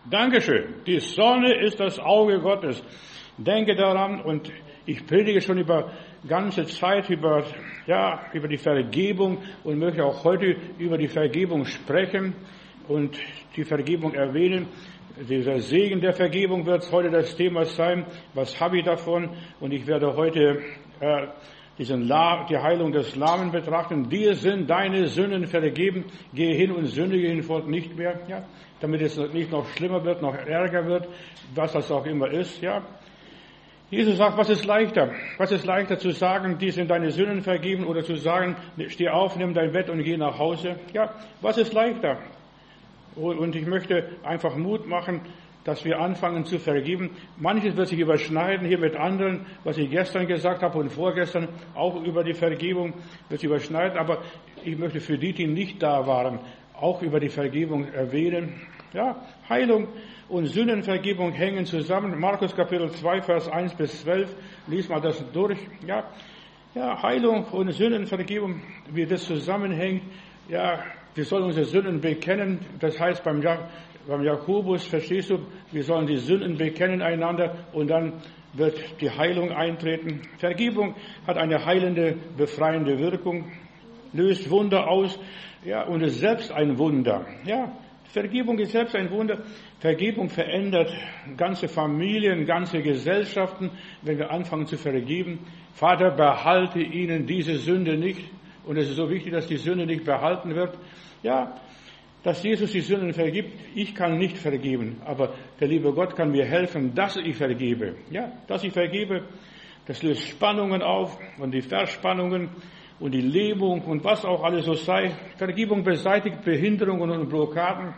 Dankeschön. Die Sonne ist das Auge Gottes. Denke daran, und ich predige schon über ganze Zeit über die Vergebung und möchte auch heute über die Vergebung sprechen und die Vergebung erwähnen. Dieser Segen der Vergebung wird heute das Thema sein. Was habe ich davon? Und ich werde heute die Heilung des Lahmen betrachten. Dir sind deine Sünden vergeben. Gehe hin und sündige hinfort nicht mehr. Ja, damit es nicht noch schlimmer wird, noch ärger wird, was das auch immer ist. Ja. Jesus sagt, was ist leichter? Was ist leichter zu sagen, dir sind deine Sünden vergeben, oder zu sagen, steh auf, nimm dein Bett und geh nach Hause? Ja, was ist leichter? Und ich möchte einfach Mut machen, dass wir anfangen zu vergeben. Manches wird sich überschneiden hier mit anderen, was ich gestern gesagt habe und vorgestern auch über die Vergebung wird sich überschneiden. Aber ich möchte für die nicht da waren, auch über die Vergebung erwähnen. Ja, Heilung und Sündenvergebung hängen zusammen. Markus Kapitel 2, Vers 1 bis 12. Lies mal das durch. Ja, Heilung und Sündenvergebung, wie das zusammenhängt. Ja, wir sollen unsere Sünden bekennen. Das heißt beim Jakobus, verstehst du, wir sollen die Sünden bekennen einander und dann wird die Heilung eintreten. Vergebung hat eine heilende, befreiende Wirkung, löst Wunder aus, ja, und ist selbst ein Wunder. Ja, Vergebung ist selbst ein Wunder. Vergebung verändert ganze Familien, ganze Gesellschaften, wenn wir anfangen zu vergeben. Vater, behalte ihnen diese Sünde nicht. Und es ist so wichtig, dass die Sünde nicht behalten wird. Ja, dass Jesus die Sünden vergibt. Ich kann nicht vergeben, aber der liebe Gott kann mir helfen, dass ich vergebe. Ja, dass ich vergebe, das löst Spannungen auf und die Verspannungen und die Lähmung und was auch alles so sei. Vergebung beseitigt Behinderungen und Blockaden.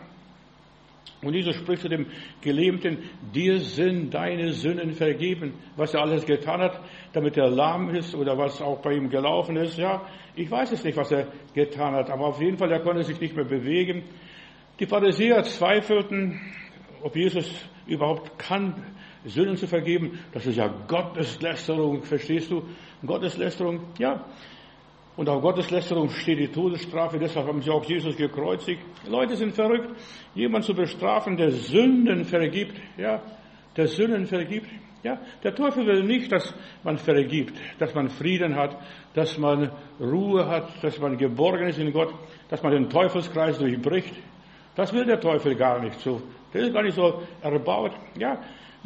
Und Jesus spricht zu dem Gelähmten, dir sind deine Sünden vergeben. Was er alles getan hat, damit er lahm ist oder was auch bei ihm gelaufen ist. Ja, ich weiß es nicht, was er getan hat, aber auf jeden Fall, er konnte sich nicht mehr bewegen. Die Pharisäer zweifelten, ob Jesus überhaupt kann, Sünden zu vergeben. Das ist ja Gotteslästerung, verstehst du? Gotteslästerung, ja. Und auf Gotteslästerung steht die Todesstrafe, deshalb haben sie auch Jesus gekreuzigt. Leute sind verrückt, jemand zu bestrafen, der Sünden vergibt, ja, der Sünden vergibt. Ja, der Teufel will nicht, dass man vergibt, dass man Frieden hat, dass man Ruhe hat, dass man geborgen ist in Gott, dass man den Teufelskreis durchbricht. Das will der Teufel gar nicht so. Der ist gar nicht so erbaut. Ja,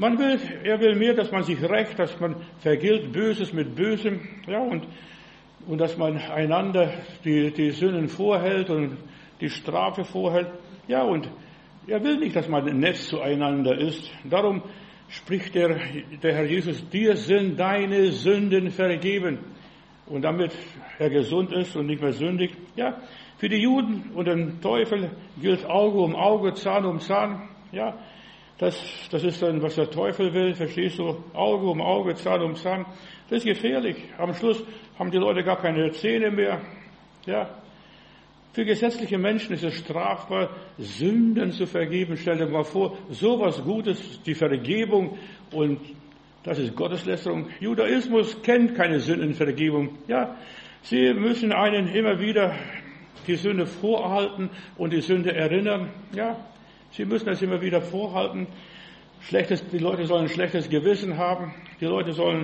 er will mehr, dass man sich rächt, dass man vergilt Böses mit Bösem, ja, und dass man einander die Sünden vorhält und die Strafe vorhält. Ja, und er will nicht, dass man nett zueinander ist. Darum spricht der Herr Jesus, dir sind deine Sünden vergeben. Und damit er gesund ist und nicht mehr sündigt. Ja, für die Juden und den Teufel gilt Auge um Auge, Zahn um Zahn. Ja, das ist dann, was der Teufel will, verstehst du? Auge um Auge, Zahn um Zahn. Das ist gefährlich. Am Schluss haben die Leute gar keine Zähne mehr. Ja. Für gesetzliche Menschen ist es strafbar, Sünden zu vergeben. Stell dir mal vor, sowas Gutes, die Vergebung, und das ist Gotteslästerung. Judaismus kennt keine Sündenvergebung. Ja. Sie müssen einen immer wieder die Sünde vorhalten und die Sünde erinnern. Ja. Sie müssen das immer wieder vorhalten. Die Leute sollen ein schlechtes Gewissen haben. Die Leute sollen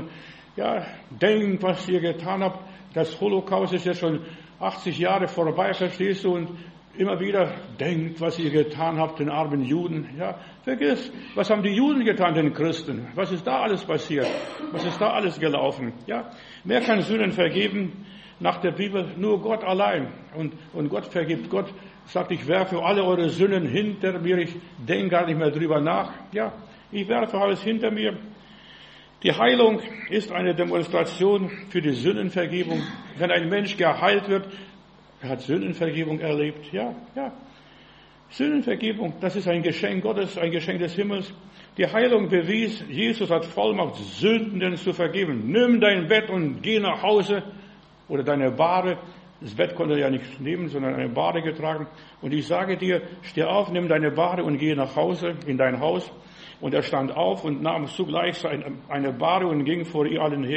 denken, was ihr getan habt. Das Holocaust ist jetzt schon 80 Jahre vorbei, verstehst du? Und immer wieder denkt, was ihr getan habt, den armen Juden. Ja, vergiss, was haben die Juden getan, den Christen? Was ist da alles passiert? Was ist da alles gelaufen? Ja, wer kann Sünden vergeben? Nach der Bibel nur Gott allein. Und Gott vergibt. Gott sagt, ich werfe alle eure Sünden hinter mir. Ich denke gar nicht mehr drüber nach. Ja, ich werfe alles hinter mir. Die Heilung ist eine Demonstration für die Sündenvergebung. Wenn ein Mensch geheilt wird, er hat Sündenvergebung erlebt. Ja. Sündenvergebung, das ist ein Geschenk Gottes, ein Geschenk des Himmels. Die Heilung bewies, Jesus hat Vollmacht, Sünden zu vergeben. Nimm dein Bett und geh nach Hause, oder deine Bahre. Das Bett konnte er ja nicht nehmen, sondern eine Bahre getragen. Und ich sage dir, steh auf, nimm deine Bahre und geh nach Hause, in dein Haus. Und er stand auf und nahm zugleich eine Bahre und ging vor ihr allen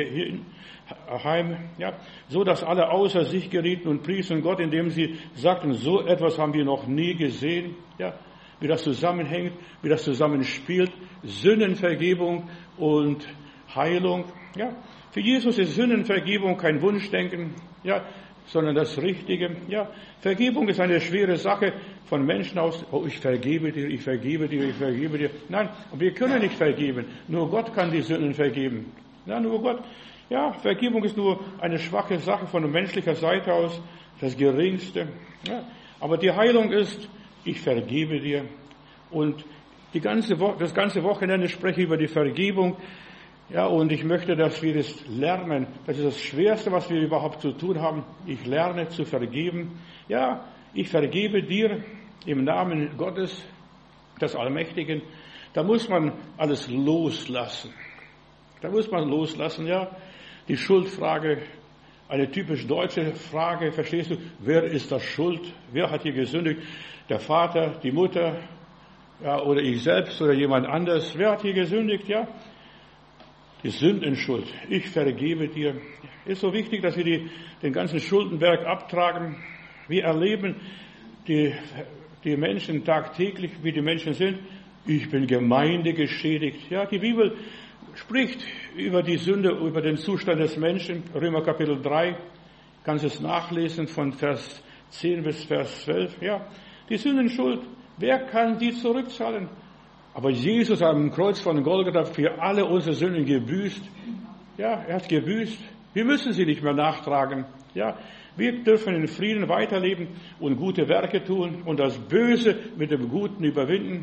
heim, ja, so dass alle außer sich gerieten und priesen Gott, indem sie sagten, so etwas haben wir noch nie gesehen. Ja, wie das zusammenhängt, wie das zusammenspielt. Sündenvergebung und Heilung. Ja, für Jesus ist Sündenvergebung kein Wunschdenken, ja, sondern das Richtige. Ja, Vergebung ist eine schwere Sache von Menschen aus. Oh, ich vergebe dir, ich vergebe dir, ich vergebe dir. Nein, wir können nicht vergeben. Nur Gott kann die Sünden vergeben. Ja, nur Gott. Ja, Vergebung ist nur eine schwache Sache von menschlicher Seite aus, das Geringste. Ja, aber die Heilung ist, ich vergebe dir. Und das ganze Wochenende spreche ich über die Vergebung. Ja, und ich möchte, dass wir das lernen. Das ist das Schwerste, was wir überhaupt zu tun haben. Ich lerne zu vergeben. Ja, ich vergebe dir im Namen Gottes, des Allmächtigen. Da muss man alles loslassen. Da muss man loslassen, ja. Die Schuldfrage, eine typisch deutsche Frage, verstehst du? Wer ist das schuld? Wer hat hier gesündigt? Der Vater, die Mutter, ja, oder ich selbst oder jemand anders? Wer hat hier gesündigt? Ja, die Sündenschuld. Ich vergebe dir. Ist so wichtig, dass wir den ganzen Schuldenberg abtragen. Wir erleben die Menschen tagtäglich, wie die Menschen sind. Ich bin gemeindegeschädigt. Ja, die Bibel spricht über die Sünde, über den Zustand des Menschen. Römer Kapitel 3, kannst es nachlesen von Vers 10 bis Vers 12. Ja, die Sündenschuld, wer kann die zurückzahlen? Aber Jesus hat am Kreuz von Golgatha für alle unsere Sünden gebüßt. Ja, er hat gebüßt. Wir müssen sie nicht mehr nachtragen. Ja, wir dürfen in Frieden weiterleben und gute Werke tun und das Böse mit dem Guten überwinden.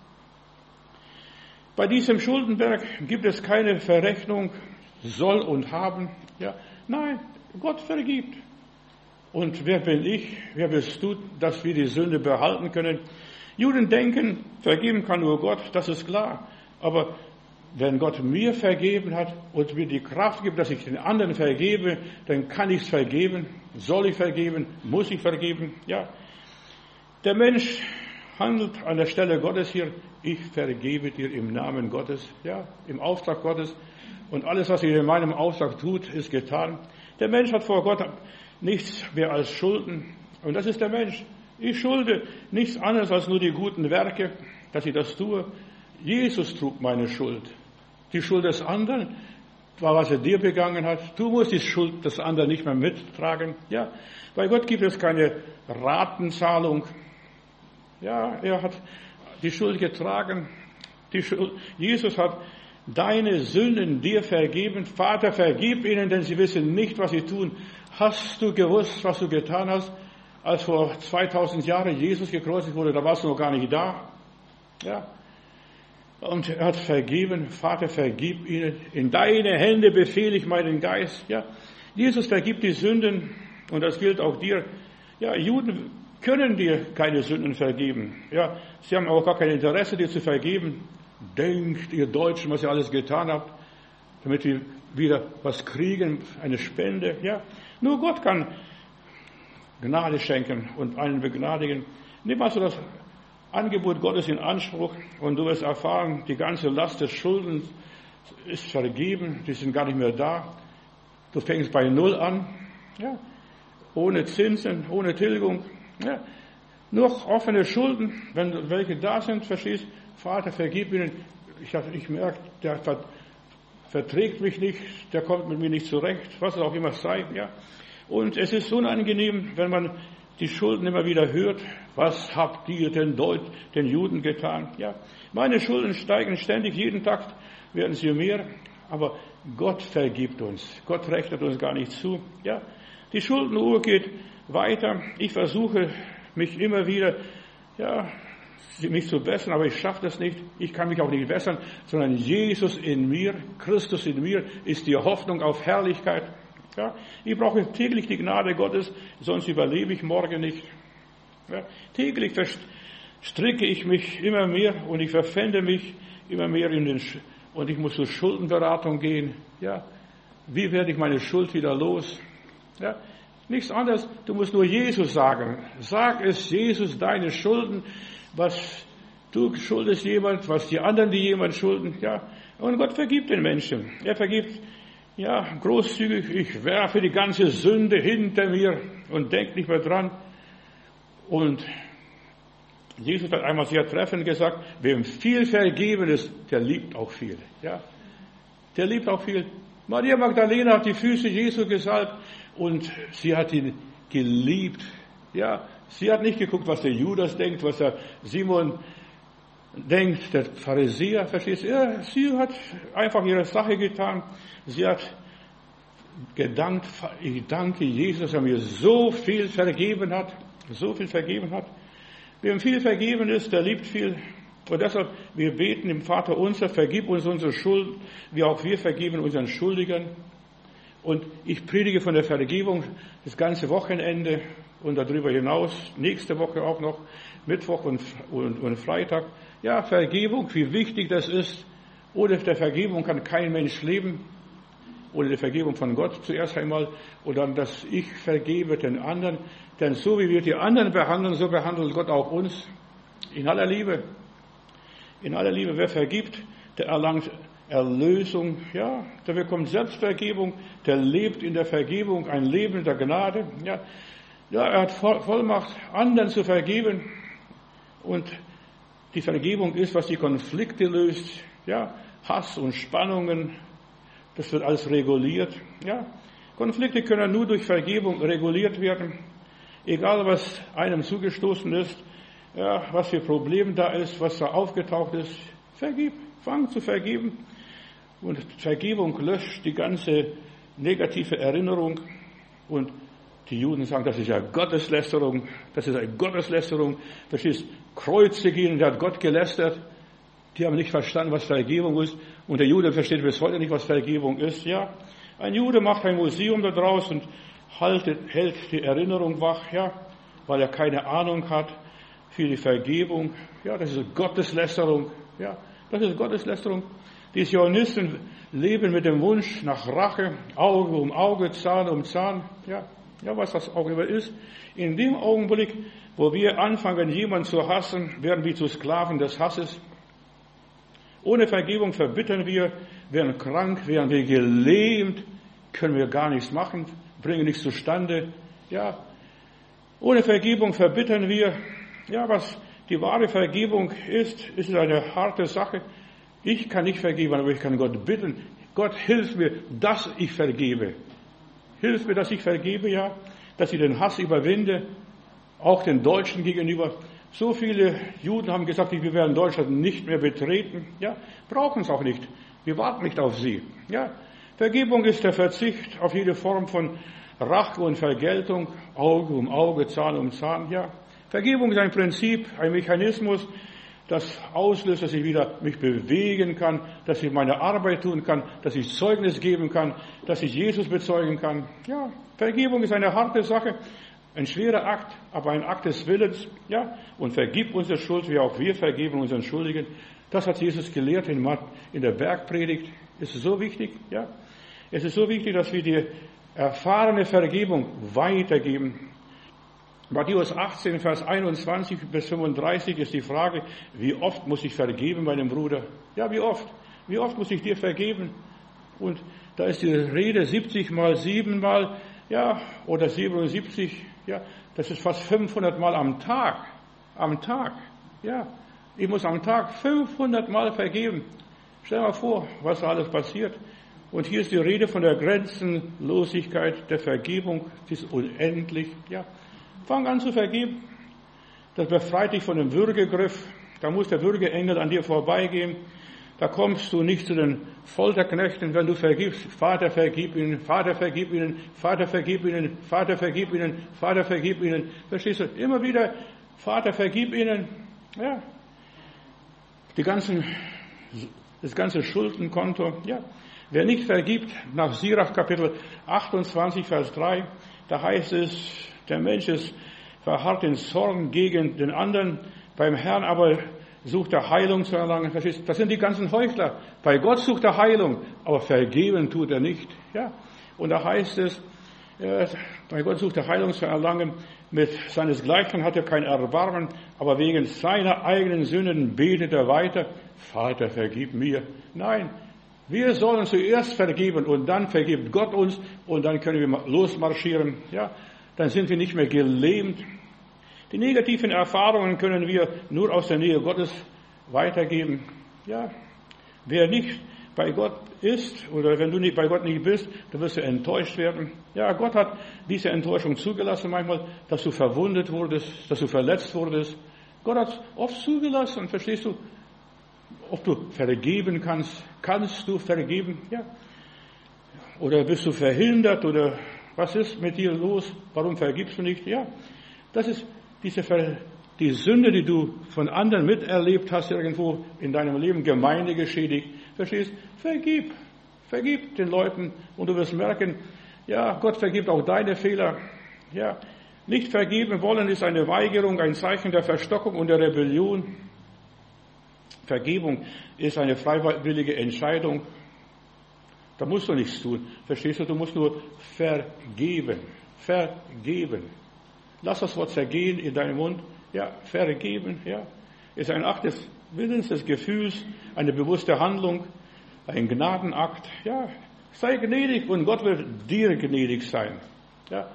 Bei diesem Schuldenberg gibt es keine Verrechnung, soll und haben. Ja, nein, Gott vergibt. Und wer bin ich, wer bist du, dass wir die Sünde behalten können? Juden denken, vergeben kann nur Gott, das ist klar. Aber wenn Gott mir vergeben hat und mir die Kraft gibt, dass ich den anderen vergebe, dann kann ich es vergeben. Soll ich vergeben? Muss ich vergeben? Ja. Der Mensch handelt an der Stelle Gottes hier. Ich vergebe dir im Namen Gottes, ja, im Auftrag Gottes. Und alles, was er in meinem Auftrag tut, ist getan. Der Mensch hat vor Gott nichts mehr als Schulden. Und das ist der Mensch. Ich schulde nichts anderes als nur die guten Werke, dass ich das tue. Jesus trug meine Schuld. Die Schuld des anderen war, was er dir begangen hat. Du musst die Schuld des anderen nicht mehr mittragen. Ja, bei Gott gibt es keine Ratenzahlung. Ja, er hat die Schuld getragen. Jesus hat deine Sünden dir vergeben. Vater, vergib ihnen, denn sie wissen nicht, was sie tun. Hast du gewusst, was du getan hast, als vor 2000 Jahren Jesus gekreuzigt wurde? Da warst du noch gar nicht da. Ja. Und er hat vergeben. Vater, vergib ihnen. In deine Hände befehle ich meinen Geist. Ja. Jesus vergibt die Sünden. Und das gilt auch dir. Ja, Juden können dir keine Sünden vergeben. Ja, sie haben auch gar kein Interesse, dir zu vergeben. Denkt, ihr Deutschen, was ihr alles getan habt, damit wir wieder was kriegen, eine Spende. Ja, nur Gott kann Gnade schenken und einen begnadigen. Nimm also das Angebot Gottes in Anspruch und du wirst erfahren, die ganze Last des Schuldens ist vergeben, die sind gar nicht mehr da. Du fängst bei Null an, ja, ohne Zinsen, ohne Tilgung. Ja, nur offene Schulden, wenn welche da sind, verstehst, Vater, vergib ihnen. Ich merke, der verträgt mich nicht, der kommt mit mir nicht zurecht, was es auch immer sei. Ja. Und es ist unangenehm, wenn man die Schulden immer wieder hört. Was habt ihr den Juden getan? Ja, meine Schulden steigen ständig, jeden Tag werden sie mehr. Aber Gott vergibt uns. Gott rechnet uns gar nicht zu. Ja, die Schuldenuhr geht weiter. Ich versuche mich immer wieder, ja, mich zu bessern, aber ich schaffe das nicht. Ich kann mich auch nicht bessern, sondern Jesus in mir, Christus in mir, ist die Hoffnung auf Herrlichkeit. Ja, ich brauche täglich die Gnade Gottes, sonst überlebe ich morgen nicht. Ja, täglich verstricke ich mich immer mehr und ich verpfände mich immer mehr und ich muss zur Schuldenberatung gehen. Ja, wie werde ich meine Schuld wieder los? Ja, nichts anderes. Du musst nur Jesus sagen. Sag es Jesus, deine Schulden, was du schuldest jemand, was die anderen, die jemand schulden. Ja, und Gott vergibt den Menschen. Er vergibt, ja, großzügig. Ich werfe die ganze Sünde hinter mir und denk nicht mehr dran. Und Jesus hat einmal sehr treffend gesagt, wem viel vergeben ist, der liebt auch viel. Ja, der liebt auch viel. Maria Magdalena hat die Füße Jesu gesalbt und sie hat ihn geliebt. Ja, sie hat nicht geguckt, was der Judas denkt, was der Simon denkt, der Pharisäer, verstehst du? Ja, sie hat einfach ihre Sache getan. Sie hat gedankt, ich danke Jesus, dass er mir so viel vergeben hat. So viel vergeben hat. Wem viel vergeben ist, der liebt viel. Und deshalb, wir beten im Vater unser, vergib uns unsere Schuld, wie auch wir vergeben unseren Schuldigern. Und ich predige von der Vergebung das ganze Wochenende und darüber hinaus, nächste Woche auch noch, Mittwoch und Freitag. Ja, Vergebung, wie wichtig das ist. Ohne der Vergebung kann kein Mensch leben. Ohne die Vergebung von Gott zuerst einmal. Und dann, dass ich vergebe den anderen. Denn so wie wir die anderen behandeln, so behandelt Gott auch uns. In aller Liebe. In aller Liebe. Wer vergibt, der erlangt Erlösung. Ja, der bekommt Selbstvergebung. Der lebt in der Vergebung ein Leben der Gnade. Ja, er hat Vollmacht, anderen zu vergeben. Und die Vergebung ist, was die Konflikte löst. Ja, Hass und Spannungen. Das wird alles reguliert. Ja, Konflikte können nur durch Vergebung reguliert werden. Egal, was einem zugestoßen ist, ja, was für Probleme da ist, was da aufgetaucht ist, vergib, fang zu vergeben. Und Vergebung löscht die ganze negative Erinnerung. Und die Juden sagen, das ist ja Gotteslästerung, das ist eine Gotteslästerung. Verstehst, Kreuze gehen, der hat Gott gelästert. Die haben nicht verstanden, was Vergebung ist. Und der Jude versteht bis heute nicht, was Vergebung ist. Ja, ein Jude macht ein Museum da draußen und hält die Erinnerung wach, ja, weil er keine Ahnung hat für die Vergebung. Ja, das ist Gotteslästerung. Ja, das ist Gotteslästerung. Die Zionisten leben mit dem Wunsch nach Rache, Auge um Auge, Zahn um Zahn. Ja, was das auch immer ist. In dem Augenblick, wo wir anfangen, jemanden zu hassen, werden wir zu Sklaven des Hasses. Ohne Vergebung verbittern wir, werden krank, werden wir gelähmt, können wir gar nichts machen, bringen nichts zustande. Ja, ohne Vergebung verbittern wir. Ja, was die wahre Vergebung ist eine harte Sache. Ich kann nicht vergeben, aber ich kann Gott bitten. Gott, hilf mir, dass ich vergebe. Hilf mir, dass ich vergebe, ja, dass ich den Hass überwinde, auch den Deutschen gegenüber. So viele Juden haben gesagt, wir werden Deutschland nicht mehr betreten. Ja, brauchen es auch nicht. Wir warten nicht auf sie. Ja, Vergebung ist der Verzicht auf jede Form von Rache und Vergeltung, Auge um Auge, Zahn um Zahn. Ja, Vergebung ist ein Prinzip, ein Mechanismus, das auslöst, dass ich wieder mich bewegen kann, dass ich meine Arbeit tun kann, dass ich Zeugnis geben kann, dass ich Jesus bezeugen kann. Ja, Vergebung ist eine harte Sache. Ein schwerer Akt, aber ein Akt des Willens, ja, und vergib unsere Schuld, wie auch wir vergeben unseren Schuldigen. Das hat Jesus gelehrt in der Bergpredigt. Es ist so wichtig, ja. Es ist so wichtig, dass wir die erfahrene Vergebung weitergeben. Matthäus 18, Vers 21 bis 35 ist die Frage, wie oft muss ich vergeben meinem Bruder? Ja, wie oft? Wie oft muss ich dir vergeben? Und da ist die Rede 70 mal 7 mal, ja, oder 77, ja, das ist fast 500 Mal am Tag. Am Tag, ja. Ich muss am Tag 500 Mal vergeben. Stell dir mal vor, was da alles passiert. Und hier ist die Rede von der Grenzenlosigkeit der Vergebung. Die ist unendlich, ja. Fang an zu vergeben. Das befreit dich von dem Würgegriff. Da muss der Würgeengel an dir vorbeigehen. Da kommst du nicht zu den Folterknechten, wenn du vergibst. Vater, vergib ihnen, Vater, vergib ihnen, Vater, vergib ihnen, Vater, vergib ihnen, Vater, vergib ihnen. Verstehst du? Immer wieder, Vater, vergib ihnen. Ja. Das ganze Schuldenkonto. Ja. Wer nicht vergibt, nach Sirach Kapitel 28, Vers 3, da heißt es, der Mensch ist verharrt in Zorn gegen den anderen, beim Herrn aber sucht er Heilung zu erlangen. Das sind die ganzen Heuchler. Bei Gott sucht er Heilung, aber vergeben tut er nicht. Ja. Und da heißt es, bei Gott sucht er Heilung zu erlangen, mit seinesgleichen hat er kein Erbarmen, aber wegen seiner eigenen Sünden betet er weiter, Vater, vergib mir. Nein, wir sollen zuerst vergeben und dann vergibt Gott uns und dann können wir losmarschieren. Ja. Dann sind wir nicht mehr gelähmt. Die negativen Erfahrungen können wir nur aus der Nähe Gottes weitergeben. Ja, wer nicht bei Gott ist, oder wenn du nicht bei Gott nicht bist, dann wirst du enttäuscht werden. Ja, Gott hat diese Enttäuschung zugelassen manchmal, dass du verwundet wurdest, dass du verletzt wurdest. Gott hat es oft zugelassen, verstehst du? Ob du vergeben kannst, kannst du vergeben? Ja. Oder bist du verhindert, oder was ist mit dir los? Warum vergibst du nicht? Ja, das ist die Sünde, die du von anderen miterlebt hast, irgendwo in deinem Leben, Gemeinde geschädigt. Verstehst? Vergib den Leuten und du wirst merken, ja, Gott vergibt auch deine Fehler. Ja, nicht vergeben wollen ist eine Weigerung, ein Zeichen der Verstockung und der Rebellion. Vergebung ist eine freiwillige Entscheidung. Da musst du nichts tun. Verstehst du? Du musst nur vergeben. Vergeben. Lass das Wort zergehen in deinem Mund. Ja, vergeben, ja. Ist ein Akt des Willens, des Gefühls, eine bewusste Handlung, ein Gnadenakt. Ja, sei gnädig und Gott wird dir gnädig sein. Ja.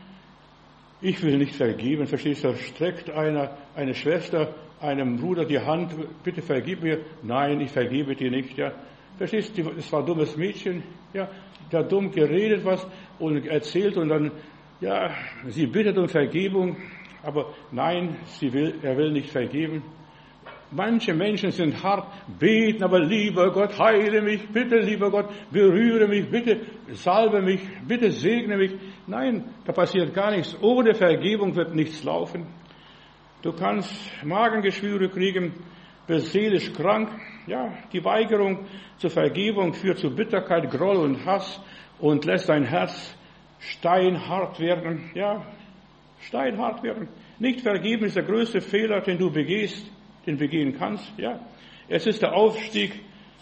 Ich will nicht vergeben, verstehst du? Da streckt eine Schwester einem Bruder die Hand, bitte vergib mir. Nein, ich vergebe dir nicht, ja. Verstehst du? Es war ein dummes Mädchen, ja. Der hat dumm geredet was und erzählt und dann, ja, sie bittet um Vergebung, aber nein, er will nicht vergeben. Manche Menschen sind hart, beten, aber lieber Gott, heile mich, bitte, lieber Gott, berühre mich, bitte, salbe mich, bitte, segne mich. Nein, da passiert gar nichts. Ohne Vergebung wird nichts laufen. Du kannst Magengeschwüre kriegen, bist seelisch krank. Ja, die Weigerung zur Vergebung führt zu Bitterkeit, Groll und Hass und lässt dein Herz steinhart werden. Ja, steinhart werden. Nicht vergeben ist der größte Fehler, den du begehen kannst. Ja, es ist der Ausstieg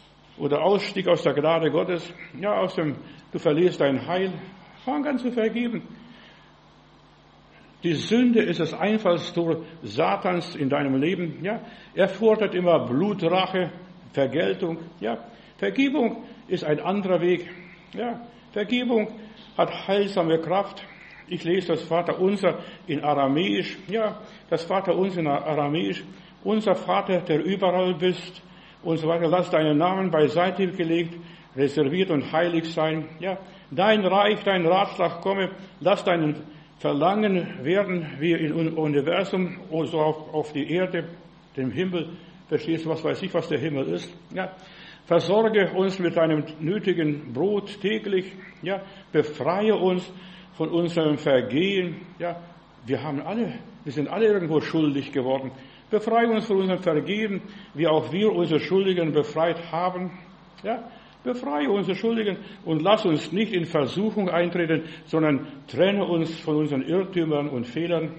aus der Gnade Gottes. Ja, du verlierst dein Heil. Fang an zu vergeben. Die Sünde ist das Einfallstor Satans in deinem Leben. Ja, er fordert immer Blutrache, Vergeltung. Ja, Vergebung ist ein anderer Weg. Ja, Vergebung hat heilsame Kraft. Ich lese das Vaterunser in Aramäisch. Ja, das Vaterunser in Aramäisch. Unser Vater, der überall bist und so weiter. Lass deinen Namen beiseite gelegt, reserviert und heilig sein. Ja, dein Reich, dein Ratschlag komme. Lass deinen Verlangen werden wie im Universum, so auf die Erde, dem Himmel. Verstehst du, was weiß ich, was der Himmel ist? Ja. Versorge uns mit deinem nötigen Brot täglich. Ja. Befreie uns von unserem Vergehen. Ja. Wir sind alle irgendwo schuldig geworden. Befreie uns von unserem Vergehen, wie auch wir unsere Schuldigen befreit haben. Ja. Befreie unsere Schuldigen und lass uns nicht in Versuchung eintreten, sondern trenne uns von unseren Irrtümern und Fehlern.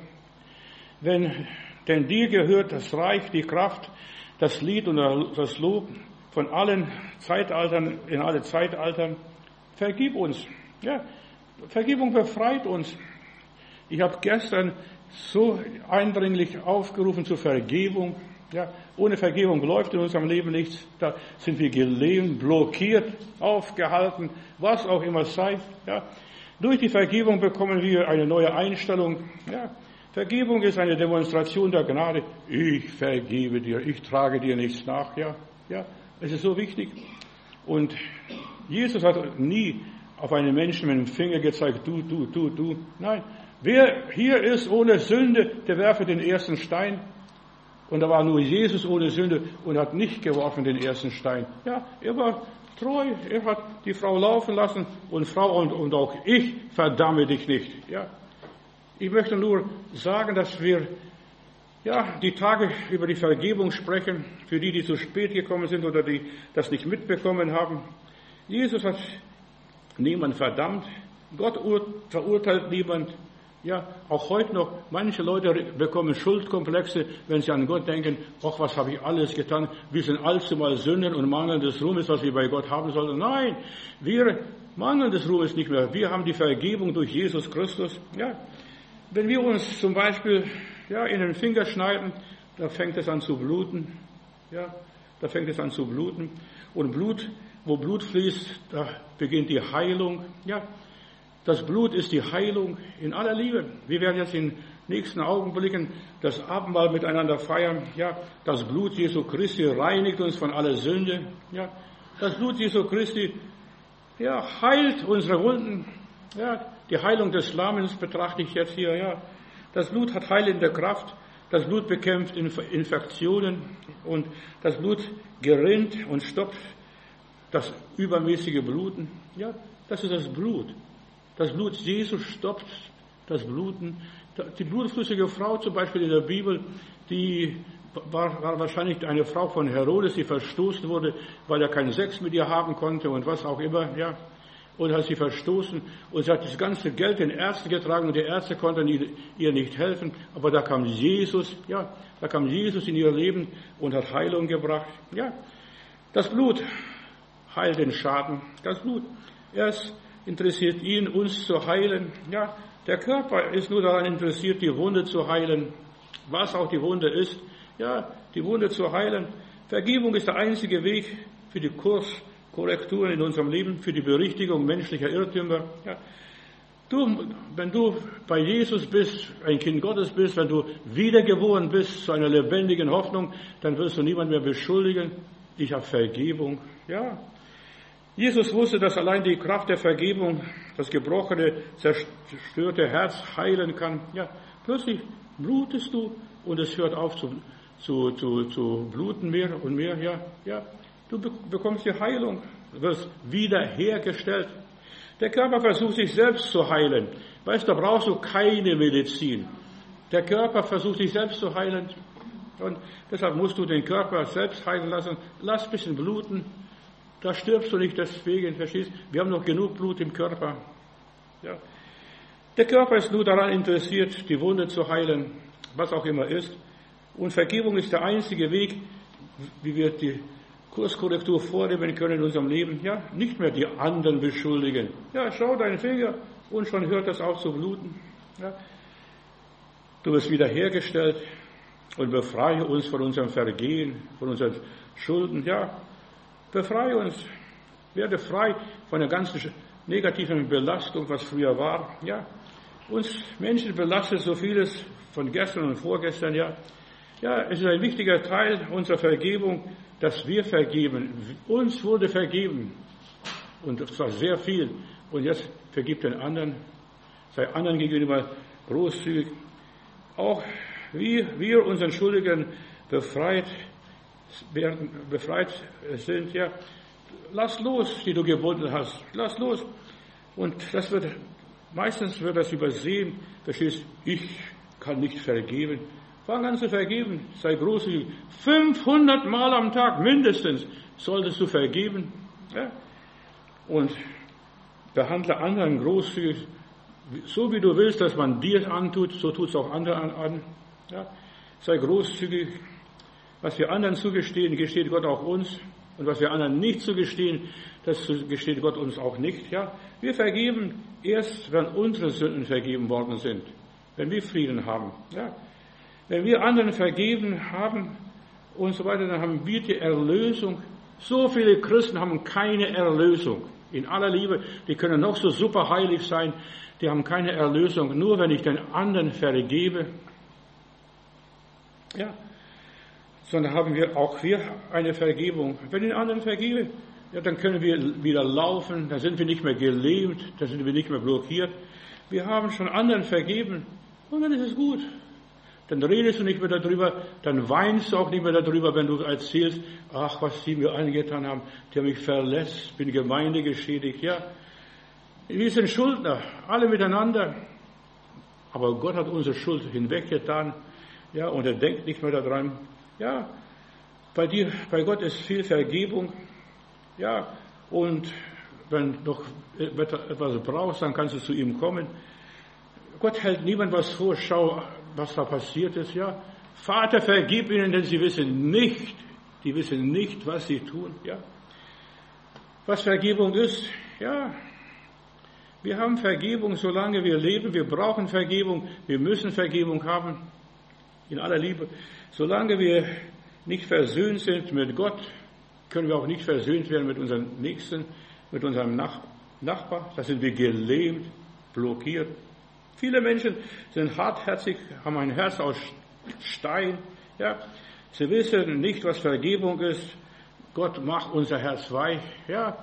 Denn dir gehört das Reich, die Kraft, das Lied und das Lob von allen Zeitaltern, in alle Zeitaltern. Vergib uns. Ja, Vergebung befreit uns. Ich habe gestern so eindringlich aufgerufen zur Vergebung. Ja, ohne Vergebung läuft in unserem Leben nichts. Da sind wir gelähmt, blockiert, aufgehalten, was auch immer sei. Ja, durch die Vergebung bekommen wir eine neue Einstellung. Ja, Vergebung ist eine Demonstration der Gnade. Ich vergebe dir, ich trage dir nichts nach. Ja, es ist so wichtig. Und Jesus hat nie auf einen Menschen mit dem Finger gezeigt, du. Nein, wer hier ist ohne Sünde, der werfe den ersten Stein. Und da war nur Jesus ohne Sünde und hat nicht geworfen den ersten Stein. Ja, er war treu, er hat die Frau laufen lassen und Frau und auch ich verdamme dich nicht. Ja, ich möchte nur sagen, dass wir die Tage über die Vergebung sprechen, für die zu spät gekommen sind oder die das nicht mitbekommen haben. Jesus hat niemand verdammt, Gott verurteilt niemand. Ja, auch heute noch, manche Leute bekommen Schuldkomplexe, wenn sie an Gott denken, ach, was habe ich alles getan? Wir sind allzumal Sünden und Mangel des Ruhmes, was wir bei Gott haben sollten. Nein, wir mangeln des Ruhmes nicht mehr. Wir haben die Vergebung durch Jesus Christus. Ja, wenn wir uns zum Beispiel in den Finger schneiden, da fängt es an zu bluten. Ja, da fängt es an zu bluten. Und wo Blut fließt, da beginnt die Heilung. Ja, das Blut ist die Heilung in aller Liebe. Wir werden jetzt in nächsten Augenblicken das Abendmahl miteinander feiern. Ja, das Blut Jesu Christi reinigt uns von aller Sünde. Ja, das Blut Jesu Christi, ja, heilt unsere Wunden. Ja, die Heilung des Lamens betrachte ich jetzt hier. Ja, das Blut hat heilende Kraft. Das Blut bekämpft Infektionen und das Blut gerinnt und stoppt das übermäßige Bluten. Ja, das ist das Blut. Das Blut Jesu stoppt das Bluten. Die blutflüssige Frau zum Beispiel in der Bibel, die war wahrscheinlich eine Frau von Herodes, die verstoßen wurde, weil er keinen Sex mit ihr haben konnte und was auch immer. Ja, und hat sie verstoßen und sie hat das ganze Geld den Ärzten getragen und die Ärzte konnten ihr nicht helfen. Aber da kam Jesus, ja, da kam Jesus in ihr Leben und hat Heilung gebracht. Ja, das Blut heilt den Schaden. Das Blut, es interessiert ihn, uns zu heilen. Ja, der Körper ist nur daran interessiert, die Wunde zu heilen. Was auch die Wunde ist, ja, die Wunde zu heilen. Vergebung ist der einzige Weg für die Kurskorrekturen in unserem Leben, für die Berichtigung menschlicher Irrtümer. Ja. Wenn du bei Jesus bist, ein Kind Gottes bist, wenn du wiedergeboren bist zu einer lebendigen Hoffnung, dann wirst du niemand mehr beschuldigen. Ich habe Vergebung. Ja. Jesus wusste, dass allein die Kraft der Vergebung das gebrochene, zerstörte Herz heilen kann. Ja. Plötzlich blutest du und es hört auf zu bluten mehr und mehr. Ja. Ja. Du bekommst die Heilung, wirst wiederhergestellt. Der Körper versucht sich selbst zu heilen. Weißt du, da brauchst du keine Medizin. Der Körper versucht sich selbst zu heilen. Und deshalb musst du den Körper selbst heilen lassen. Lass ein bisschen bluten. Da stirbst du nicht deswegen, verstehst? Wir haben noch genug Blut im Körper. Ja. Der Körper ist nur daran interessiert, die Wunde zu heilen, was auch immer ist. Und Vergebung ist der einzige Weg, wie wir die Kurskorrektur vornehmen können in unserem Leben. Ja, nicht mehr die anderen beschuldigen. Ja, schau deinen Finger und schon hört das auf zu bluten. Ja. Du wirst wiederhergestellt und befreie uns von unserem Vergehen, von unseren Schulden. Ja, befreie uns, werde frei von der ganzen negativen Belastung, was früher war. Ja, uns Menschen belastet so vieles von gestern und vorgestern. Ja, ja, es ist ein wichtiger Teil unserer Vergebung, dass wir vergeben. Uns wurde vergeben. Und zwar sehr viel. Und jetzt vergib den anderen. Sei anderen gegenüber großzügig. Auch wie wir unseren Schuldigen befreit sind. Ja, lass los, die du gebunden hast. Lass los. Und meistens wird das übersehen. Verstehst, ich kann nicht vergeben. Fang an zu vergeben, sei großzügig. 500 Mal am Tag mindestens solltest du vergeben. Ja? Und behandle anderen großzügig. So wie du willst, dass man dir antut, so tut es auch anderen an. Ja? Sei großzügig. Was wir anderen zugestehen, gesteht Gott auch uns. Und was wir anderen nicht zugestehen, das gesteht Gott uns auch nicht. Ja? Wir vergeben erst, wenn unsere Sünden vergeben worden sind. Wenn wir Frieden haben. Ja? Wenn wir anderen vergeben haben und so weiter, dann haben wir die Erlösung. So viele Christen haben keine Erlösung. In aller Liebe, die können noch so super heilig sein, die haben keine Erlösung. Nur wenn ich den anderen vergebe, ja, sondern haben wir auch eine Vergebung. Wenn ich den anderen vergebe, ja, dann können wir wieder laufen, dann sind wir nicht mehr gelähmt, dann sind wir nicht mehr blockiert. Wir haben schon anderen vergeben und dann ist es gut. Dann redest du nicht mehr darüber, dann weinst du auch nicht mehr darüber, wenn du erzählst, ach, was sie mir angetan haben, die haben mich verletzt, bin Gemeinde geschädigt, ja. Wir sind Schuldner, alle miteinander. Aber Gott hat unsere Schuld hinweggetan, ja, und er denkt nicht mehr daran. Ja, bei Gott ist viel Vergebung, ja, und wenn du noch etwas brauchst, dann kannst du zu ihm kommen. Gott hält niemand was vor, schau, was da passiert ist, ja. Vater, vergib ihnen, denn sie wissen nicht, was sie tun, ja. Was Vergebung ist, ja. Wir haben Vergebung, solange wir leben. Wir brauchen Vergebung. Wir müssen Vergebung haben. In aller Liebe. Solange wir nicht versöhnt sind mit Gott, können wir auch nicht versöhnt werden mit unserem Nächsten, mit unserem Nachbar. Da sind wir gelähmt, blockiert. Viele Menschen sind hartherzig, haben ein Herz aus Stein. Ja, sie wissen nicht, was Vergebung ist. Gott macht unser Herz weich. Ja,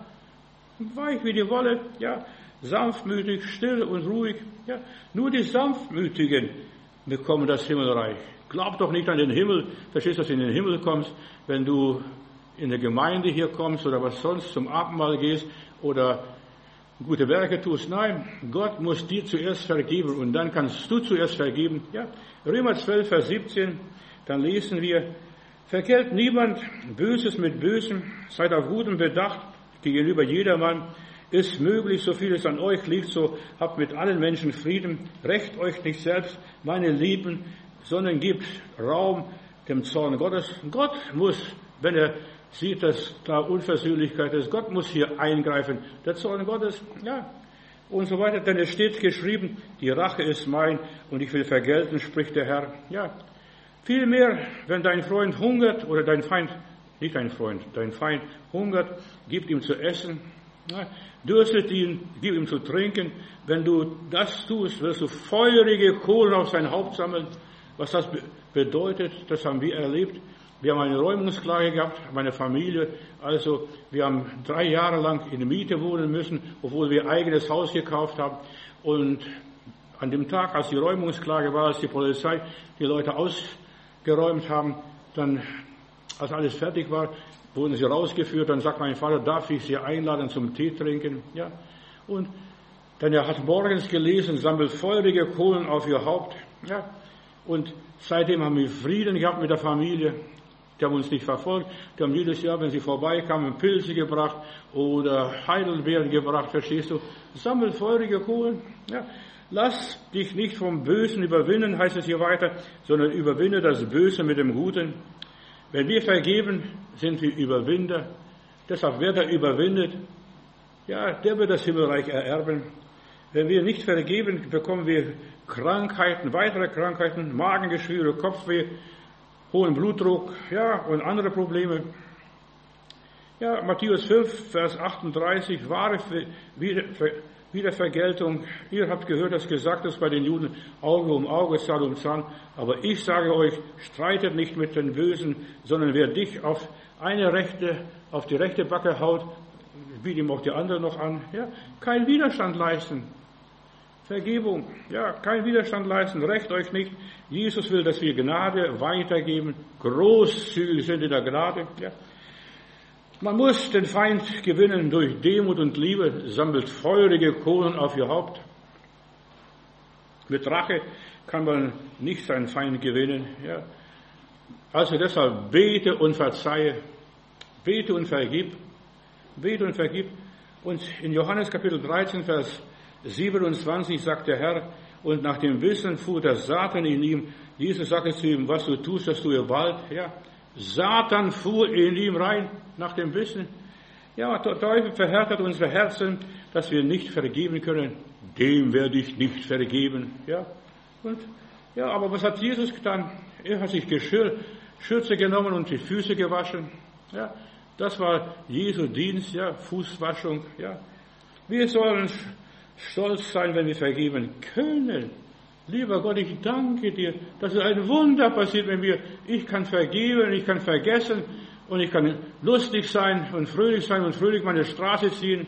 weich wie die Wolle. Ja, sanftmütig, still und ruhig. Ja, nur die Sanftmütigen bekommen das Himmelreich. Glaub doch nicht an den Himmel. Verstehst du, dass du in den Himmel kommst, wenn du in der Gemeinde hier kommst oder was sonst zum Abendmahl gehst oder gute Werke tust. Nein, Gott muss dir zuerst vergeben und dann kannst du zuerst vergeben. Ja, Römer 12, Vers 17, dann lesen wir, vergelt niemand Böses mit Bösem, seid auf Gutem bedacht gegenüber jedermann. Ist möglich, so viel es an euch liegt, so habt mit allen Menschen Frieden. Rächt euch nicht selbst, meine Lieben, sondern gebt Raum dem Zorn Gottes. Gott muss, wenn er sieht, dass da Unversöhnlichkeit ist, Gott muss hier eingreifen. Der Zorn Gottes, ja, und so weiter. Denn es steht geschrieben, die Rache ist mein und ich will vergelten, spricht der Herr. Ja, vielmehr, wenn dein Freund hungert oder dein Feind, nicht dein Freund, dein Feind hungert, gib ihm zu essen. Ja, dürstet ihn, gib ihm zu trinken. Wenn du das tust, wirst du feurige Kohlen auf sein Haupt sammeln. Was das bedeutet, das haben wir erlebt. Wir haben eine Räumungsklage gehabt, meine Familie. Also, wir haben 3 Jahre lang in der Miete wohnen müssen, obwohl wir eigenes Haus gekauft haben. Und an dem Tag, als die Räumungsklage war, als die Polizei die Leute ausgeräumt haben, dann, als alles fertig war, wurden sie rausgeführt. Dann sagt mein Vater, darf ich Sie einladen zum Tee trinken? Ja. Und dann er hat morgens gelesen, sammelt feurige Kohlen auf ihr Haupt. Ja. Und seitdem haben wir Frieden gehabt mit der Familie. Die haben uns nicht verfolgt. Die haben jedes Jahr, wenn sie vorbeikamen, Pilze gebracht oder Heidelbeeren gebracht, verstehst du? Sammelt feurige Kohlen. Ja. Lass dich nicht vom Bösen überwinden, heißt es hier weiter, sondern überwinde das Böse mit dem Guten. Wenn wir vergeben, sind wir Überwinder. Deshalb, wer da überwindet, ja, der wird das Himmelreich ererben. Wenn wir nicht vergeben, bekommen wir Krankheiten, weitere Krankheiten, Magengeschwüre, Kopfweh, hohen Blutdruck, ja, und andere Probleme. Ja, Matthäus 5, Vers 38, wahre Wiedervergeltung. Ihr habt gehört, dass gesagt ist bei den Juden, Auge um Auge, Zahn um Zahn. Aber ich sage euch, streitet nicht mit den Bösen, sondern wer dich auf die rechte Backe haut, biet ihm auch die andere noch an. Ja, kein Widerstand leisten. Vergebung, ja, kein Widerstand leisten, rächt euch nicht. Jesus will, dass wir Gnade weitergeben, großzügig sind in der Gnade. Ja. Man muss den Feind gewinnen durch Demut und Liebe, sammelt feurige Kohlen auf ihr Haupt. Mit Rache kann man nicht seinen Feind gewinnen. Ja. Also deshalb bete und verzeihe, bete und vergib, bete und vergib. Und in Johannes Kapitel 13, Vers 27 sagt der Herr, und nach dem Wissen fuhr der Satan in ihm. Jesus sagte zu ihm, was du tust, das tue bald. Ja. Satan fuhr in ihm rein, nach dem Wissen. Ja, der Teufel verhärtet unsere Herzen, dass wir nicht vergeben können. Dem werde ich nicht vergeben. Ja. Und, ja, aber was hat Jesus getan? Er hat sich Schürze genommen und die Füße gewaschen. Ja. Das war Jesu Dienst, ja, Fußwaschung. Ja. Wir sollen stolz sein, wenn wir vergeben können. Lieber Gott, ich danke dir, dass es ein Wunder passiert, ich kann vergeben, ich kann vergessen und ich kann lustig sein und fröhlich meine Straße ziehen.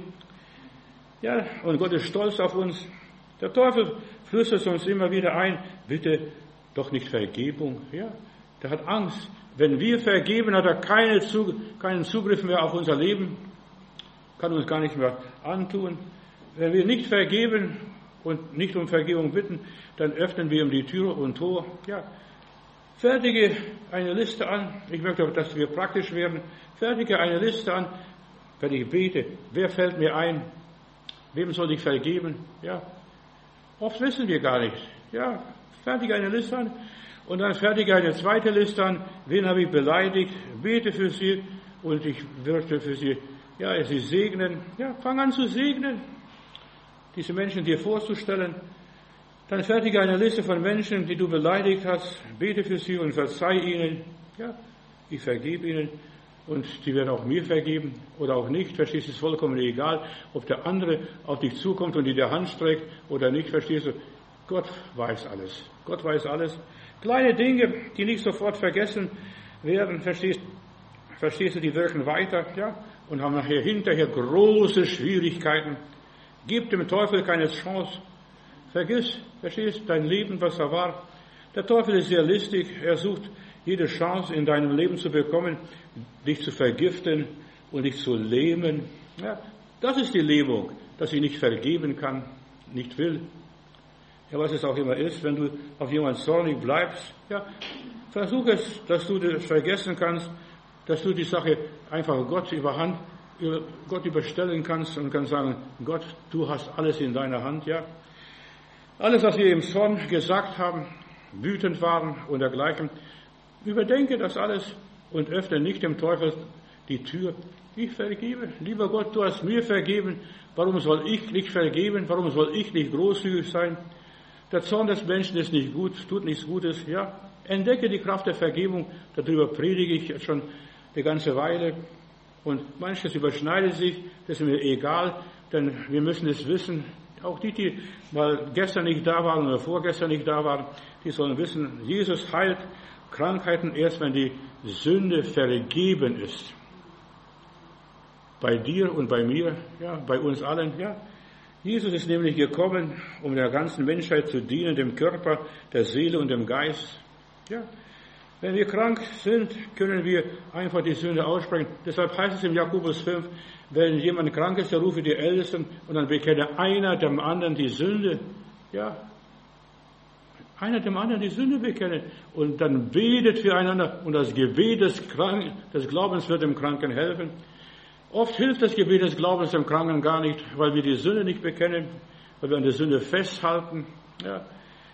Ja, und Gott ist stolz auf uns. Der Teufel flüstert uns immer wieder ein, bitte doch nicht Vergebung. Ja, der hat Angst. Wenn wir vergeben, hat er keinen Zugriff mehr auf unser Leben, kann uns gar nicht mehr antun. Wenn wir nicht vergeben und nicht um Vergebung bitten, dann öffnen wir ihm die Tür und Tor. Ja, fertige eine Liste an. Ich möchte auch, dass wir praktisch werden. Fertige eine Liste an, wenn ich bete. Wer fällt mir ein? Wem soll ich vergeben? Ja, oft wissen wir gar nicht. Ja, fertige eine Liste an und dann fertige eine zweite Liste an. Wen habe ich beleidigt? Bete für sie und ich würde für sie, ja, sie segnen. Ja, fang an zu segnen. Diese Menschen dir vorzustellen, dann fertige eine Liste von Menschen, die du beleidigt hast, bete für sie und verzeih ihnen. Ja, ich vergebe ihnen und die werden auch mir vergeben oder auch nicht. Verstehst du, es ist vollkommen egal, ob der andere auf dich zukommt und dir die Hand streckt oder nicht. Verstehst du, Gott weiß alles. Gott weiß alles. Kleine Dinge, die nicht sofort vergessen werden, verstehst du, die wirken weiter, ja, und haben hinterher große Schwierigkeiten. Gib dem Teufel keine Chance. Verstehst, dein Leben, was da war. Der Teufel ist sehr listig. Er sucht jede Chance in deinem Leben zu bekommen, dich zu vergiften und dich zu lähmen. Ja, das ist die Lähmung, dass sie nicht vergeben kann, nicht will. Ja, was es auch immer ist, wenn du auf jemanden zornig bleibst, ja, versuch es, dass du das vergessen kannst, dass du die Sache einfach Gott überstellen kannst und kannst sagen, Gott, du hast alles in deiner Hand, ja. Alles, was wir im Zorn gesagt haben, wütend waren und dergleichen, überdenke das alles und öffne nicht dem Teufel die Tür. Ich vergebe. Lieber Gott, du hast mir vergeben. Warum soll ich nicht vergeben? Warum soll ich nicht großzügig sein? Der Zorn des Menschen ist nicht gut, tut nichts Gutes. Ja, entdecke die Kraft der Vergebung. Darüber predige ich jetzt schon eine ganze Weile. Und manches überschneidet sich. Das ist mir egal, denn wir müssen es wissen. Auch die mal gestern nicht da waren oder vorgestern nicht da waren, die sollen wissen, Jesus heilt Krankheiten erst, wenn die Sünde vergeben ist. Bei dir und bei mir, ja, bei uns allen, ja. Jesus ist nämlich gekommen, um der ganzen Menschheit zu dienen, dem Körper, der Seele und dem Geist. Ja. Wenn wir krank sind, können wir einfach die Sünde aussprechen. Deshalb heißt es im Jakobus 5, wenn jemand krank ist, der rufe die Ältesten und dann bekenne einer dem anderen die Sünde. Ja. Einer dem anderen die Sünde bekennen und dann betet füreinander und das Gebet des Glaubens wird dem Kranken helfen. Oft hilft das Gebet des Glaubens dem Kranken gar nicht, weil wir die Sünde nicht bekennen, weil wir an der Sünde festhalten. Ja.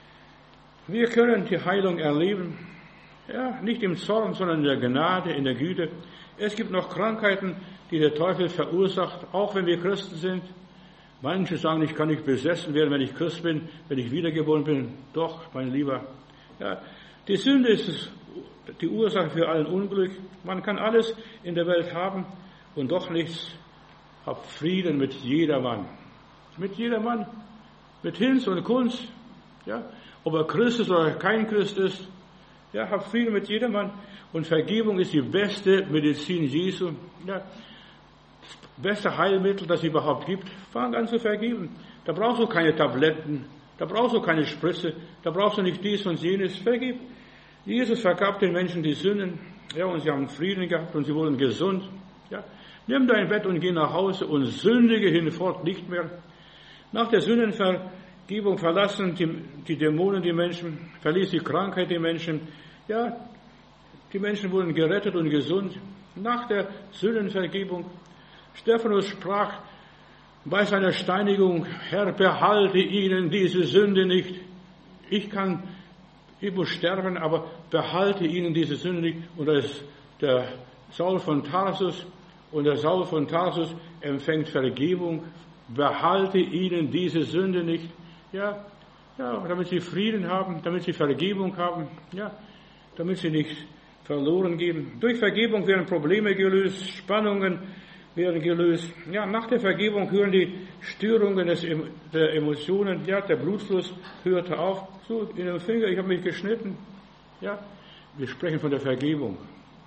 Wir können die Heilung erleben, ja, nicht im Zorn, sondern in der Gnade, in der Güte. Es gibt noch Krankheiten, die der Teufel verursacht, auch wenn wir Christen sind. Manche sagen, ich kann nicht besessen werden, wenn ich Christ bin, wenn ich wiedergeboren bin. Doch, mein Lieber. Ja, die Sünde ist die Ursache für allen Unglück. Man kann alles in der Welt haben und doch nichts. Hab Frieden mit jedermann. Mit jedermann. Mit Hinz und Kunst. Ja, ob er Christ ist oder kein Christ ist. Ja, hab Frieden mit jedermann. Und Vergebung ist die beste Medizin Jesu. Ja, das beste Heilmittel, das es überhaupt gibt. Fang an zu vergeben. Da brauchst du keine Tabletten. Da brauchst du keine Spritze. Da brauchst du nicht dies und jenes. Vergib. Jesus vergab den Menschen die Sünden. Ja, und sie haben Frieden gehabt und sie wurden gesund. Ja, nimm dein Bett und geh nach Hause und sündige hinfort nicht mehr. Nach der Sündenvergebung verlassen die Dämonen die Menschen, verließ die Krankheit die Menschen. Ja, die Menschen wurden gerettet und gesund. Nach der Sündenvergebung. Stephanus sprach bei seiner Steinigung, Herr, behalte ihnen diese Sünde nicht. Ich muss sterben, aber behalte ihnen diese Sünde nicht. Und das ist der Saul von Tarsus. Und der Saul von Tarsus empfängt Vergebung. Behalte ihnen diese Sünde nicht. Ja, damit sie Frieden haben, damit sie Vergebung haben. Ja, damit sie nicht verloren gehen. Durch Vergebung werden Probleme gelöst, Spannungen werden gelöst. Ja, nach der Vergebung hören die Störungen der Emotionen. Ja, der Blutfluss hörte auf. So, in den Finger, ich habe mich geschnitten. Ja, wir sprechen von der Vergebung.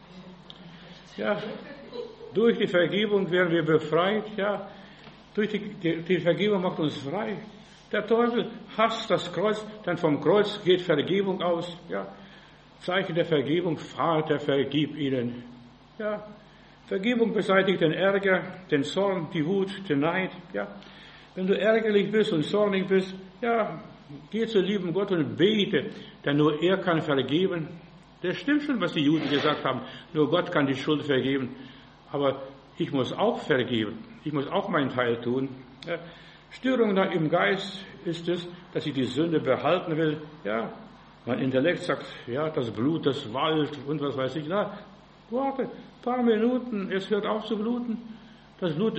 Ja, durch die Vergebung werden wir befreit. Ja, durch die Vergebung macht uns frei. Der Teufel hasst das Kreuz, denn vom Kreuz geht Vergebung aus. Ja, Zeichen der Vergebung, Vater, vergib ihnen. Ja, Vergebung beseitigt den Ärger, den Zorn, die Wut, den Neid. Ja, wenn du ärgerlich bist und zornig bist, ja, geh zu lieben Gott und bete, denn nur er kann vergeben. Das stimmt schon, was die Juden gesagt haben. Nur Gott kann die Schuld vergeben. Aber ich muss auch vergeben. Ich muss auch meinen Teil tun. Ja, Störung im Geist ist es, dass ich die Sünde behalten will. Ja, mein Intellekt sagt, ja, das Blut, das Wald und was weiß ich. Na, warte, ein paar Minuten, es hört auf zu bluten. Das Blut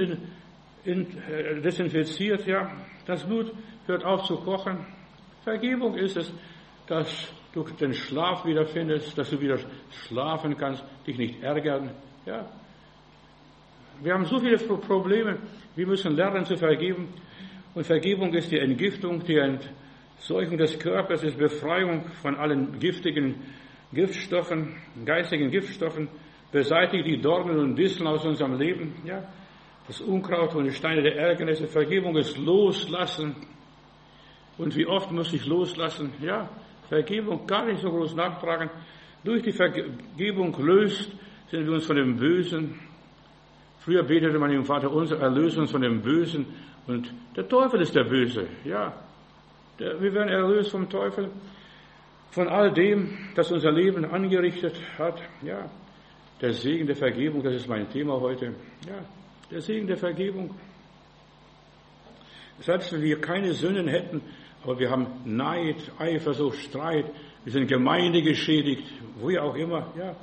desinfiziert, ja. Das Blut hört auf zu kochen. Vergebung ist es, dass du den Schlaf wiederfindest, dass du wieder schlafen kannst, dich nicht ärgern. Ja. Wir haben so viele Probleme, wir müssen lernen zu vergeben. Und Vergebung ist die Entgiftung, die Seuchung des Körpers ist Befreiung von allen giftigen Giftstoffen, geistigen Giftstoffen, beseitigt die Dornen und Disteln aus unserem Leben, ja. Das Unkraut und die Steine der Ärgernisse, Vergebung ist Loslassen. Und wie oft muss ich loslassen? Ja, Vergebung gar nicht so groß nachfragen. Durch die Vergebung sind wir uns von dem Bösen. Früher betete man im Vater unser, erlöse uns von dem Bösen. Und der Teufel ist der Böse, ja. Wir werden erlöst vom Teufel, von all dem, das unser Leben angerichtet hat, ja. Der Segen der Vergebung, das ist mein Thema heute, ja. Der Segen der Vergebung. Selbst wenn wir keine Sünden hätten, aber wir haben Neid, Eifersucht, Streit, wir sind Gemeinde geschädigt, wo auch immer, ja.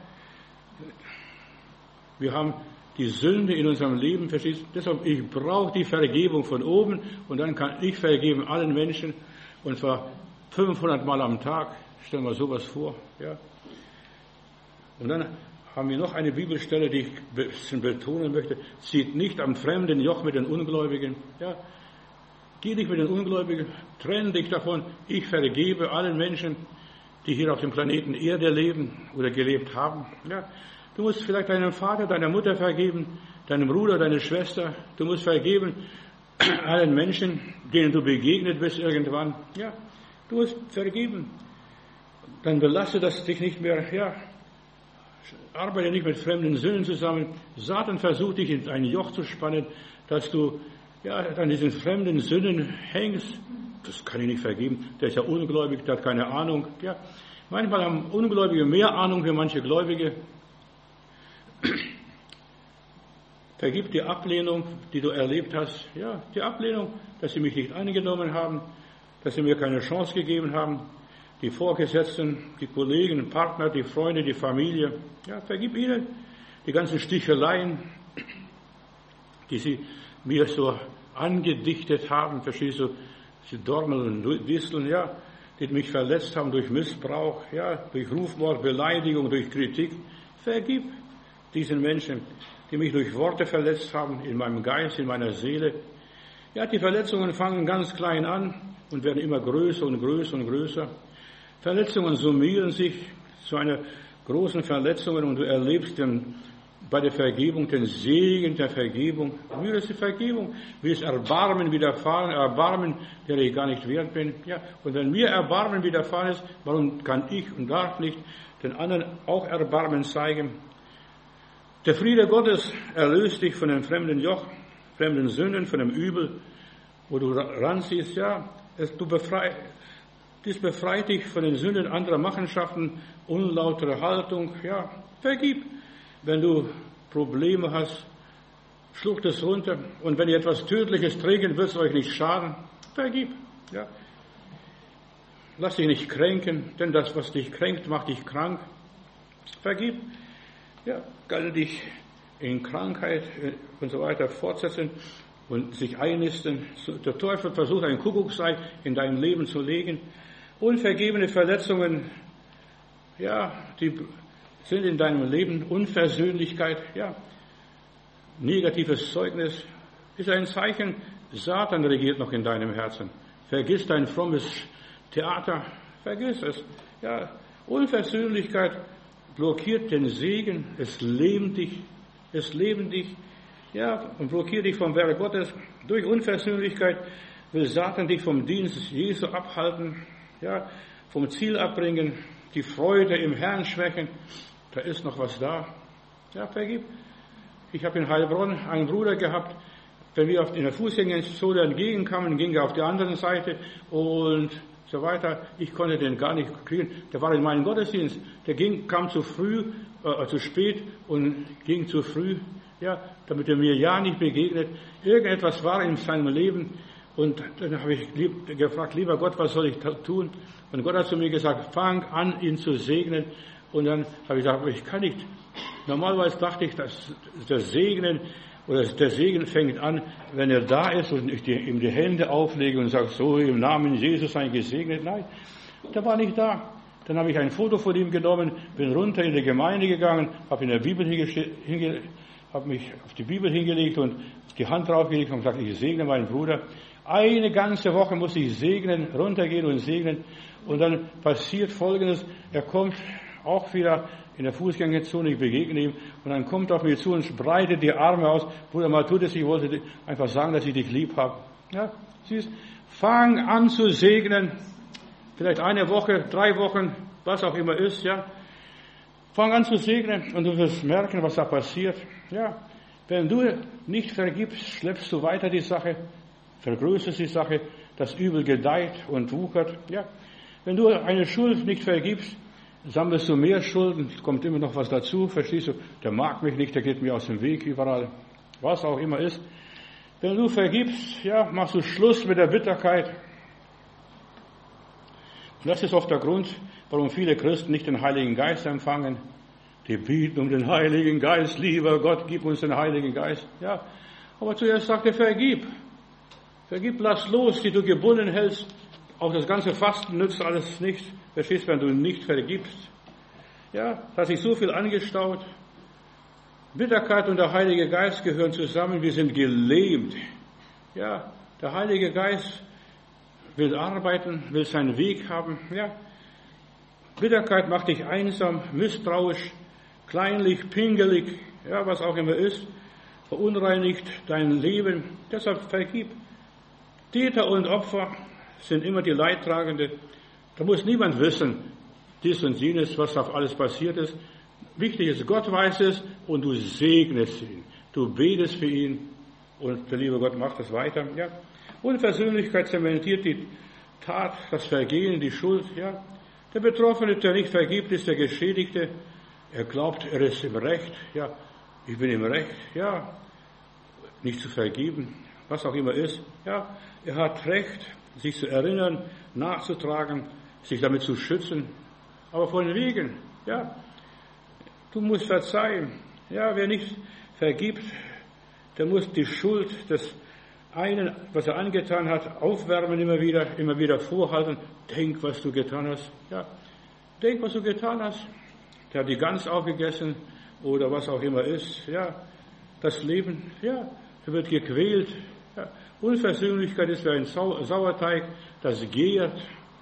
Wir haben die Sünde in unserem Leben, verstehst du? Deshalb, ich brauche die Vergebung von oben und dann kann ich vergeben allen Menschen und zwar 500 Mal am Tag. Stell mal sowas vor, ja. Und dann haben wir noch eine Bibelstelle, die ich ein bisschen betonen möchte. Zieht nicht am fremden Joch mit den Ungläubigen. Ja. Geh nicht mit den Ungläubigen, trenn dich davon. Ich vergebe allen Menschen, die hier auf dem Planeten Erde leben oder gelebt haben. Ja. Du musst vielleicht deinem Vater, deiner Mutter vergeben, deinem Bruder, deiner Schwester. Du musst vergeben allen Menschen, denen du begegnet bist irgendwann. Ja. Du musst vergeben. Dann belaste das dich nicht mehr, ja. Arbeite nicht mit fremden Sünden zusammen. Satan versucht dich in ein Joch zu spannen, dass du an diesen fremden Sünden hängst. Das kann ich nicht vergeben. Der ist ja ungläubig, der hat keine Ahnung. Ja. Manchmal haben Ungläubige mehr Ahnung wie manche Gläubige. Vergib die Ablehnung, die du erlebt hast. Ja, die Ablehnung, dass sie mich nicht angenommen haben, dass sie mir keine Chance gegeben haben. Die Vorgesetzten, die Kollegen, Partner, die Freunde, die Familie. Ja, vergib ihnen die ganzen Sticheleien, die sie mir so angedichtet haben, verstehst du, die Dornen und Disteln, ja, die mich verletzt haben durch Missbrauch, ja, durch Rufmord, Beleidigung, durch Kritik. Vergib diesen Menschen, die mich durch Worte verletzt haben, in meinem Geist, in meiner Seele. Ja, die Verletzungen fangen ganz klein an und werden immer größer und größer und größer. Verletzungen summieren sich zu einer großen Verletzung und du erlebst bei der Vergebung den Segen der Vergebung. Mir ist die Vergebung, mir ist Erbarmen widerfahren, Erbarmen, der ich gar nicht wert bin. Ja, und wenn mir Erbarmen widerfahren ist, warum kann ich und darf nicht den anderen auch Erbarmen zeigen? Der Friede Gottes erlöst dich von dem fremden Joch, fremden Sünden, von dem Übel, wo du ranziehst. Ja, dies befreit dich von den Sünden anderer Machenschaften, unlautere Haltung. Ja, vergib. Wenn du Probleme hast, schluck es runter. Und wenn ihr etwas Tödliches trägt, wird es euch nicht schaden. Vergib. Ja. Lass dich nicht kränken, denn das, was dich kränkt, macht dich krank. Vergib. Ja, kann dich in Krankheit und so weiter fortsetzen und sich einnisten. Der Teufel versucht, ein Kuckucksei in dein Leben zu legen. Unvergebene Verletzungen, ja, die sind in deinem Leben Unversöhnlichkeit, ja. Negatives Zeugnis ist ein Zeichen, Satan regiert noch in deinem Herzen. Vergiss dein frommes Theater, vergiss es, ja. Unversöhnlichkeit blockiert den Segen, es lähmt dich, ja, und blockiert dich vom Werk Gottes. Durch Unversöhnlichkeit will Satan dich vom Dienst Jesu abhalten, ja, vom Ziel abbringen, die Freude im Herrn schwächen. Da ist noch was da. Ja, vergib. Ich habe in Heilbronn einen Bruder gehabt, wenn wir in der Fußgängerzone entgegenkamen, ging er auf die andere Seite und so weiter. Ich konnte den gar nicht kriegen. Der war in meinem Gottesdienst. Der kam zu spät und ging zu früh, ja, damit er mir ja nicht begegnet. Irgendetwas war in seinem Leben. Und dann habe ich gefragt, lieber Gott, was soll ich tun? Und Gott hat zu mir gesagt, fang an, ihn zu segnen. Und dann habe ich gesagt, ich kann nicht. Normalerweise dachte ich, dass der Segen fängt an, wenn er da ist und ich ihm die Hände auflege und sage, so im Namen Jesus sei gesegnet. Nein, der war nicht da. Dann habe ich ein Foto von ihm genommen, bin runter in die Gemeinde gegangen, habe mich auf die Bibel hingelegt und die Hand draufgelegt und gesagt, ich segne meinen Bruder. Eine ganze Woche muss ich segnen, runtergehen und segnen. Und dann passiert Folgendes. Er kommt auch wieder in der Fußgängerzone, ich begegne ihm. Und dann kommt er auf mich zu und breitet die Arme aus. Bruder Matthäus, ich wollte dir einfach sagen, dass ich dich lieb habe. Ja, siehst, fang an zu segnen. Vielleicht eine Woche, 3 Wochen, was auch immer ist, ja. Fang an zu segnen und du wirst merken, was da passiert. Ja, wenn du nicht vergibst, schleppst du weiter die Sache, vergrößerst die Sache, das Übel gedeiht und wuchert. Ja, wenn du eine Schuld nicht vergibst, sammelst du mehr Schulden, kommt immer noch was dazu, verstehst du? Der mag mich nicht, der geht mir aus dem Weg überall, was auch immer ist. Wenn du vergibst, ja, machst du Schluss mit der Bitterkeit. Und das ist oft der Grund, warum viele Christen nicht den Heiligen Geist empfangen. Die bieten um den Heiligen Geist, lieber Gott, gib uns den Heiligen Geist. Ja, aber zuerst sagt er, vergib. Vergib, lass los, die du gebunden hältst. Auch das ganze Fasten nützt alles nicht. Verstehst, wenn du nicht vergibst. Ja, da hat sich so viel angestaut. Bitterkeit und der Heilige Geist gehören zusammen. Wir sind gelähmt. Ja, der Heilige Geist will arbeiten, will seinen Weg haben. Ja, Bitterkeit macht dich einsam, misstrauisch, kleinlich, pingelig, ja, was auch immer ist, verunreinigt dein Leben. Deshalb vergib. Täter und Opfer sind immer die Leidtragende. Da muss niemand wissen, dies und jenes, was auf alles passiert ist. Wichtig ist, Gott weiß es und du segnest ihn. Du betest für ihn und der liebe Gott macht es weiter. Ja. Unversöhnlichkeit zementiert die Tat, das Vergehen, die Schuld. Ja. Der Betroffene, der nicht vergibt, ist der Geschädigte. Er glaubt, er ist im Recht. Ja, ich bin im Recht. Ja, nicht zu vergeben, was auch immer ist. Ja, er hat Recht, sich zu erinnern, nachzutragen, sich damit zu schützen. Aber von wegen, ja, du musst verzeihen. Ja, wer nicht vergibt, der muss die Schuld des einen, was er angetan hat, aufwärmen immer wieder vorhalten. Denk, was du getan hast. Ja, denk, was du getan hast. Der hat die Gans aufgegessen oder was auch immer ist. Ja, das Leben, ja, er wird gequält. Ja, Unversöhnlichkeit ist wie ein Sauerteig, das gärt.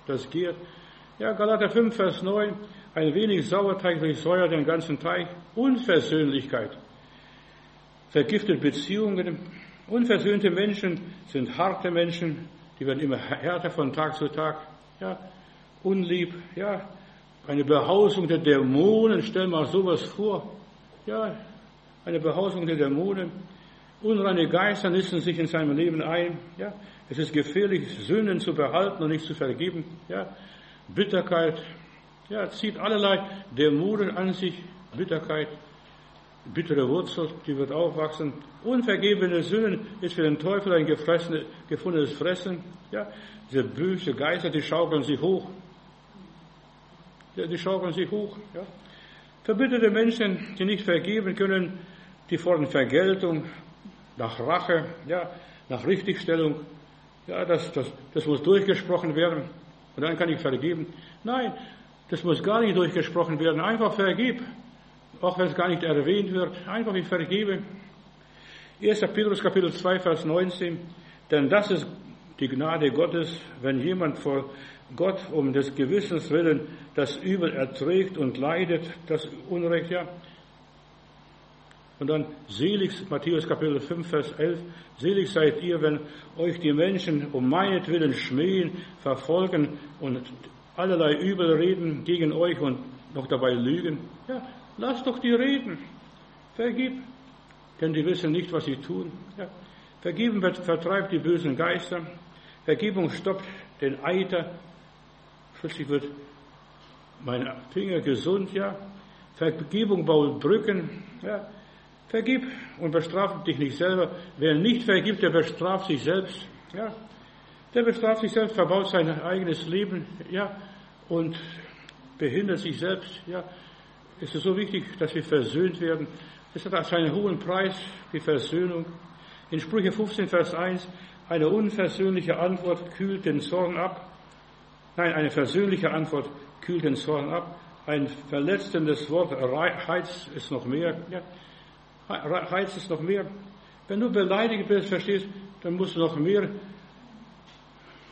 Ja, Galater 5, Vers 9, ein wenig Sauerteig durchsäuert den ganzen Teig. Unversöhnlichkeit vergiftet Beziehungen. Unversöhnte Menschen sind harte Menschen, die werden immer härter von Tag zu Tag. Ja, unlieb, ja, eine Behausung der Dämonen, stell mal sowas vor. Ja, eine Behausung der Dämonen. Unreine Geister nisten sich in seinem Leben ein. Ja, es ist gefährlich, Sünden zu behalten und nicht zu vergeben. Ja, Bitterkeit, ja, zieht allerlei Dämonen an sich. Bitterkeit, bittere Wurzel, die wird aufwachsen. Unvergebene Sünden ist für den Teufel ein gefundenes Fressen. Ja, diese böse Geister, die schaukeln sich hoch. Ja, die schaukeln sich hoch. Ja. Verbitterte Menschen, die nicht vergeben können, die fordern Vergeltung, nach Rache, ja, nach Richtigstellung. Ja, das muss durchgesprochen werden. Und dann kann ich vergeben. Nein, das muss gar nicht durchgesprochen werden. Einfach vergib. Auch wenn es gar nicht erwähnt wird. Einfach ich vergebe. 1. Petrus Kapitel 2, Vers 19. Denn das ist die Gnade Gottes, wenn jemand vor Gott um des Gewissens willen das Übel erträgt und leidet, das Unrecht, ja. Und dann selig, Matthäus Kapitel 5, Vers 11, selig seid ihr, wenn euch die Menschen um meinetwillen schmähen, verfolgen und allerlei Übel reden gegen euch und noch dabei lügen. Ja, lasst doch die reden. Vergib, denn die wissen nicht, was sie tun. Ja. Vergeben vertreibt die bösen Geister. Vergebung stoppt den Eiter. Schließlich wird mein Finger gesund, ja. Vergebung baut Brücken, ja. Vergib und bestrafe dich nicht selber. Wer nicht vergibt, der bestraft sich selbst, ja. Der bestraft sich selbst, verbaut sein eigenes Leben, ja, und behindert sich selbst, ja. Es ist so wichtig, dass wir versöhnt werden. Es hat einen hohen Preis, die Versöhnung. In Sprüche 15, Vers 1, eine unversöhnliche Antwort kühlt den Zorn ab. Nein, eine versöhnliche Antwort kühlt den Zorn ab. Ein verletzendes Wort heizt es noch mehr. Ja, heizt es noch mehr. Wenn du beleidigt bist, verstehst, dann musst du noch mehr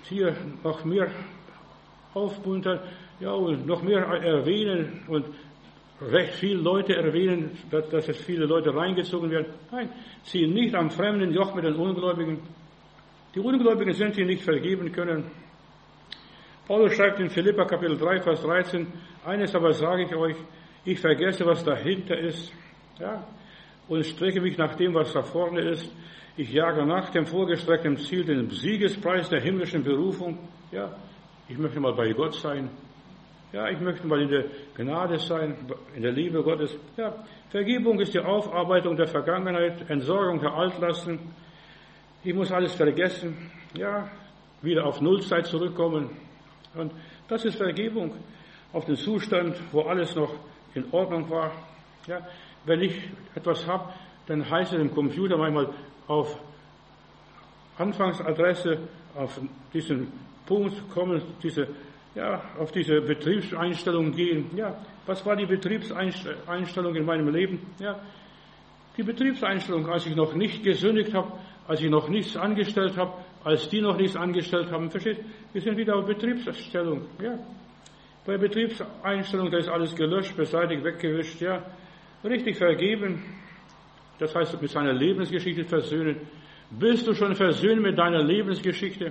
hier noch mehr aufmuntern, ja, und noch mehr erwähnen und recht viele Leute erwähnen, dass es viele Leute reingezogen werden. Nein, ziehen nicht am fremden Joch mit den Ungläubigen. Die Ungläubigen sind, die nicht vergeben können. Paulus schreibt in Philipper Kapitel 3, Vers 13, eines aber sage ich euch, ich vergesse, was dahinter ist, ja, und strecke mich nach dem, was da vorne ist. Ich jage nach dem vorgestreckten Ziel, den Siegespreis der himmlischen Berufung. Ja, ich möchte mal bei Gott sein. Ja, ich möchte mal in der Gnade sein, in der Liebe Gottes. Ja, Vergebung ist die Aufarbeitung der Vergangenheit, Entsorgung der Altlasten. Ich muss alles vergessen. Ja, wieder auf Nullzeit zurückkommen. Und das ist Vergebung, auf den Zustand, wo alles noch in Ordnung war. Ja, wenn ich etwas habe, dann heißt es im Computer manchmal auf Anfangsadresse, auf diesen Punkt kommen, auf diese Betriebseinstellung gehen. Ja, was war die Betriebseinstellung in meinem Leben? Ja, die Betriebseinstellung, als ich noch nicht gesündigt habe, als ich noch nichts angestellt habe, als die noch nichts angestellt haben. Versteht? Wir sind wieder auf Betriebsstellung. Ja, bei Betriebseinstellung, da ist alles gelöscht, beseitigt, weggewischt. Ja, richtig vergeben. Das heißt, mit seiner Lebensgeschichte versöhnen. Bist du schon versöhnt mit deiner Lebensgeschichte?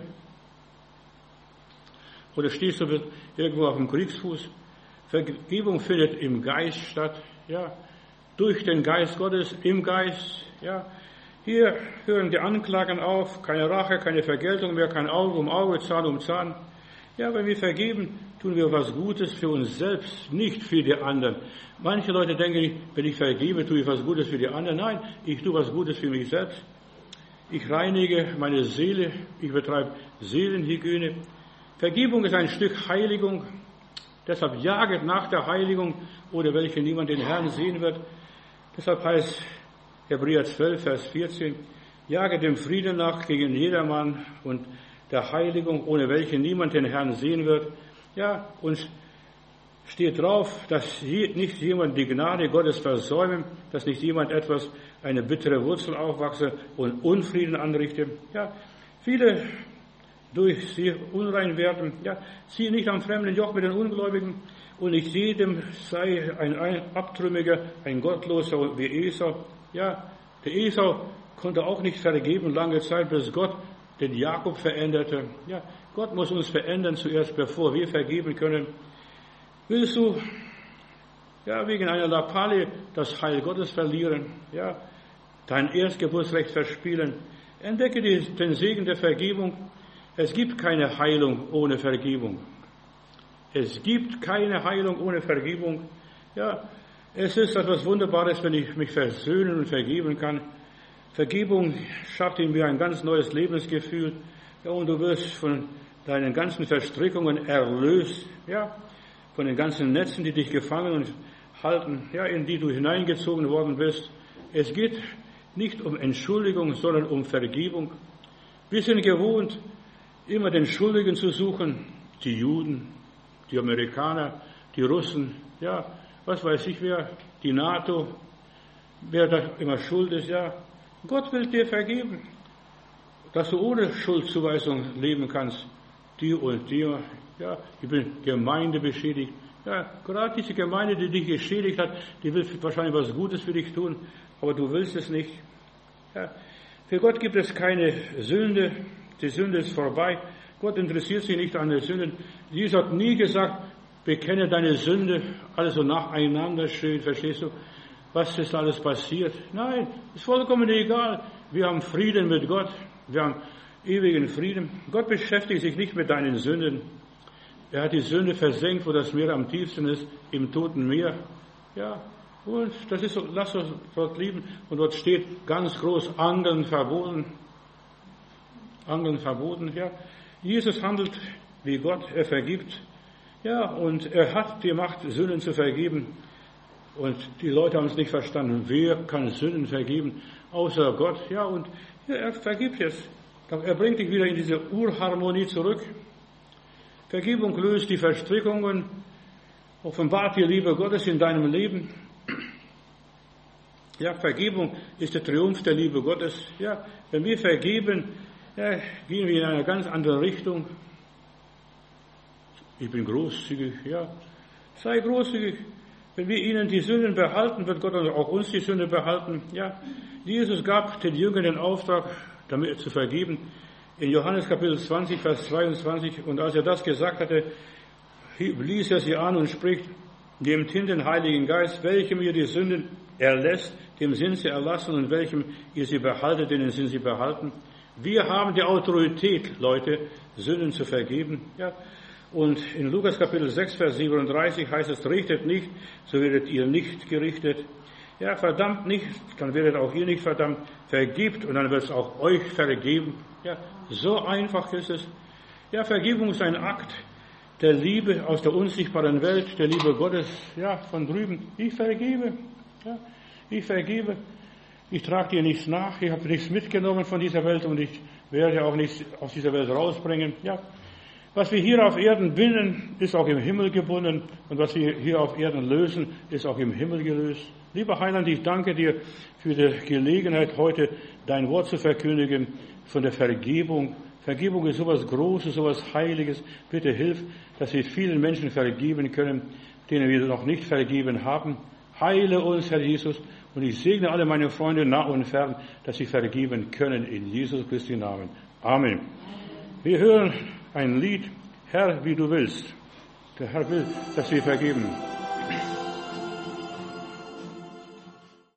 Oder stehst du irgendwo auf dem Kriegsfuß? Vergebung findet im Geist statt, ja, durch den Geist Gottes, im Geist, ja. Hier hören die Anklagen auf, keine Rache, keine Vergeltung mehr, kein Auge um Auge, Zahn um Zahn. Ja, wenn wir vergeben, tun wir was Gutes für uns selbst, nicht für die anderen. Manche Leute denken, wenn ich vergebe, tue ich was Gutes für die anderen. Nein, ich tue was Gutes für mich selbst. Ich reinige meine Seele, ich betreibe Seelenhygiene. Vergebung ist ein Stück Heiligung. Deshalb jaget nach der Heiligung, ohne welche niemand den Herrn sehen wird. Deshalb heißt Hebräer 12, Vers 14, jage dem Frieden nach gegen jedermann und der Heiligung, ohne welche niemand den Herrn sehen wird. Ja, und steht drauf, dass nicht jemand die Gnade Gottes versäumen, dass nicht jemand eine bittere Wurzel aufwachse und Unfrieden anrichte. Ja, viele durch sie unrein werden. Ja, ziehe nicht am fremden Joch mit den Ungläubigen und nicht jedem sei ein Abtrünniger, ein Gottloser wie Esau. Ja, der Esau konnte auch nicht vergeben lange Zeit, bis Gott den Jakob veränderte. Ja, Gott muss uns verändern zuerst, bevor wir vergeben können. Willst du wegen einer Lappalie das Heil Gottes verlieren? Ja, dein Erstgeburtsrecht verspielen? Entdecke den Segen der Vergebung. Es gibt keine Heilung ohne Vergebung. Es gibt keine Heilung ohne Vergebung. Ja, es ist etwas Wunderbares, wenn ich mich versöhnen und vergeben kann. Vergebung schafft in mir ein ganz neues Lebensgefühl. Ja, und du wirst von deinen ganzen Verstrickungen erlöst. Ja, von den ganzen Netzen, die dich gefangen und halten, ja, in die du hineingezogen worden bist. Es geht nicht um Entschuldigung, sondern um Vergebung. Wir sind gewohnt, immer den Schuldigen zu suchen, die Juden, die Amerikaner, die Russen, ja, was weiß ich wer, die NATO, wer da immer schuld ist, ja. Gott will dir vergeben, dass du ohne Schuldzuweisung leben kannst. Die und die, ja, ich bin Gemeinde beschädigt. Ja, gerade diese Gemeinde, die dich geschädigt hat, die will wahrscheinlich was Gutes für dich tun, aber du willst es nicht. Ja, für Gott gibt es keine Sünde. Die Sünde ist vorbei. Gott interessiert sich nicht an den Sünden. Jesus hat nie gesagt, bekenne deine Sünde, alles so nacheinander schön, verstehst du? Was ist alles passiert? Nein, ist vollkommen egal. Wir haben Frieden mit Gott. Wir haben ewigen Frieden. Gott beschäftigt sich nicht mit deinen Sünden. Er hat die Sünde versenkt, wo das Meer am tiefsten ist, im Toten Meer. Ja, und das ist so, lass uns dort lieben. Und dort steht ganz groß, Angeln verboten. Angeln verboten, ja. Jesus handelt wie Gott, er vergibt. Ja, und er hat die Macht, Sünden zu vergeben. Und die Leute haben es nicht verstanden. Wer kann Sünden vergeben? Außer Gott. Ja, und ja, er vergibt jetzt. Er bringt dich wieder in diese Urharmonie zurück. Vergebung löst die Verstrickungen, offenbart die Liebe Gottes in deinem Leben. Ja, Vergebung ist der Triumph der Liebe Gottes. Ja, wenn wir vergeben, ja, gehen wir in eine ganz andere Richtung. Ich bin großzügig, ja. Sei großzügig. Wenn wir ihnen die Sünden behalten, wird Gott auch uns die Sünde behalten. Ja, Jesus gab den Jüngern den Auftrag, damit zu vergeben. In Johannes Kapitel 20, Vers 22. Und als er das gesagt hatte, ließ er sie an und spricht, nehmt hin den Heiligen Geist, welchem ihr die Sünden erlässt, dem sind sie erlassen, und welchem ihr sie behaltet, denen sind sie behalten. Wir haben die Autorität, Leute, Sünden zu vergeben. Ja. Und in Lukas Kapitel 6, Vers 37 heißt es, richtet nicht, so werdet ihr nicht gerichtet. Ja, verdammt nicht, dann werdet auch ihr nicht verdammt. Vergibt, und dann wird es auch euch vergeben. Ja, so einfach ist es. Ja, Vergebung ist ein Akt der Liebe aus der unsichtbaren Welt, der Liebe Gottes, ja, von drüben. Ich vergebe, ja, ich vergebe. Ich trage dir nichts nach, ich habe nichts mitgenommen von dieser Welt und ich werde auch nichts aus dieser Welt rausbringen. Ja, was wir hier auf Erden binden, ist auch im Himmel gebunden, und was wir hier auf Erden lösen, ist auch im Himmel gelöst. Lieber Heiland, ich danke dir für die Gelegenheit, heute dein Wort zu verkündigen von der Vergebung. Vergebung ist sowas Großes, sowas Heiliges. Bitte hilf, dass wir vielen Menschen vergeben können, denen wir noch nicht vergeben haben. Heile uns, Herr Jesus, und ich segne alle meine Freunde nah und fern, dass sie vergeben können in Jesus Christi Namen. Amen. Wir hören ein Lied, Herr, wie du willst. Der Herr will, dass wir vergeben.